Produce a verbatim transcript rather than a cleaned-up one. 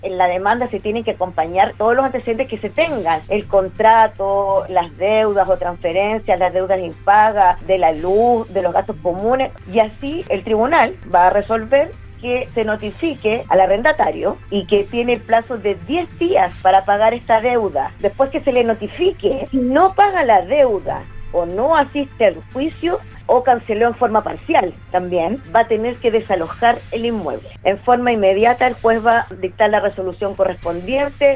En la demanda se tienen que acompañar todos los antecedentes que se tengan, el contrato, las deudas o transferencias, las deudas impagas, de la luz, de los gastos comunes, y así el tribunal va a resolver que se notifique al arrendatario y que tiene el plazo de diez días para pagar esta deuda. Después que se le notifique, si no paga la deuda o no asiste al juicio o canceló en forma parcial también, va a tener que desalojar el inmueble. En forma inmediata el juez va a dictar la resolución correspondiente.